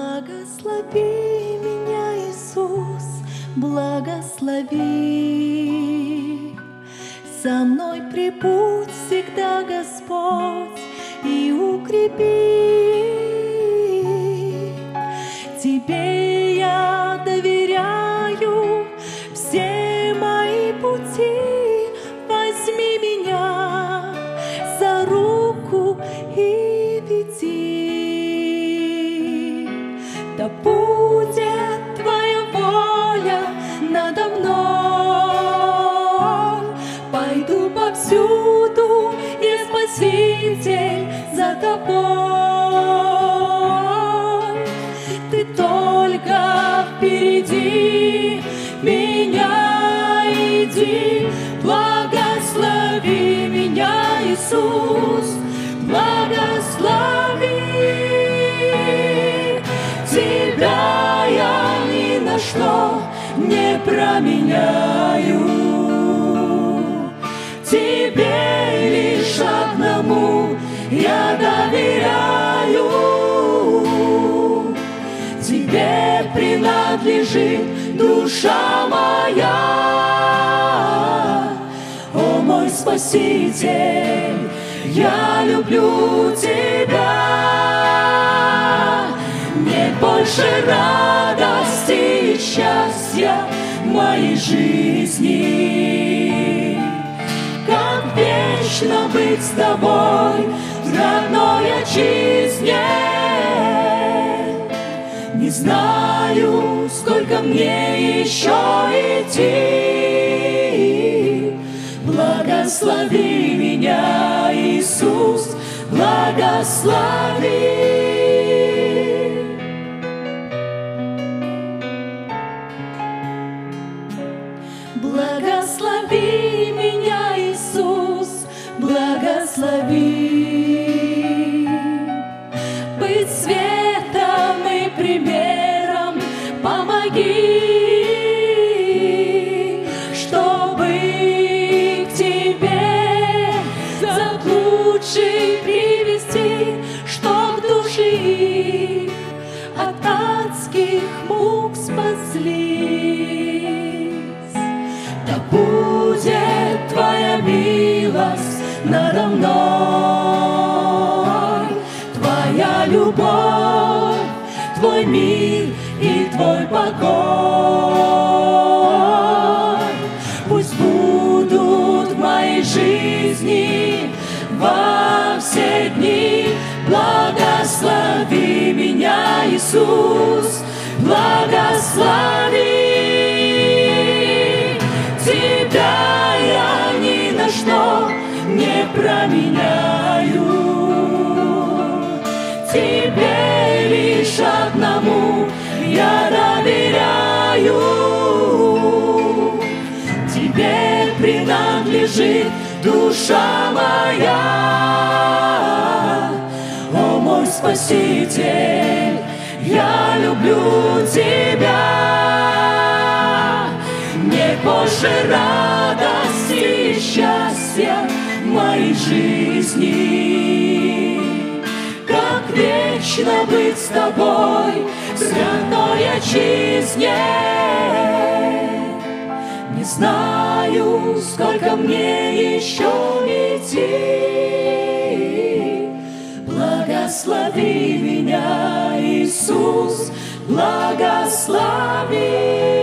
Благослови меня, Иисус, благослови. Со мной прибудь всегда, Господь, и укрепи. Тебе я доверяю все мои пути. Возьми меня за руку и веди. Да будет Твоя воля надо мной. Пойду повсюду, и Спаситель за Тобой. Ты только впереди меня иди. Благослови меня, Иисус, благослови. Тебя я ни на что не променяю. Тебе лишь одному я доверяю. Тебе принадлежит душа моя. О, мой Спаситель, я люблю Тебя. Нет больше радости и счастья в моей жизни, как вечно быть с Тобой в родной отчизне. Не знаю, сколько мне еще идти. Благослови меня, Иисус, благослови. Благослови меня, Иисус, благослови. Быть светом и примером помоги, чтобы к Тебе заблудших привести, чтоб души их от адских мук спаслись. Да будет Твоя милость надо мной, Твоя любовь, Твой мир и Твой покой. Пусть будут в моей жизни во все дни. Благослови меня, Иисус, благослови. Тебя я ни на что не променяю. Тебе лишь одному я доверяю. Тебе принадлежит душа моя. О, мой Спаситель, я люблю Тебя. Нет больше радости и счастья в моей жизни, как вечно быть с Тобой в святой отчизне. Не знаю, сколько мне еще идти. Благослови меня, Иисус, благослови.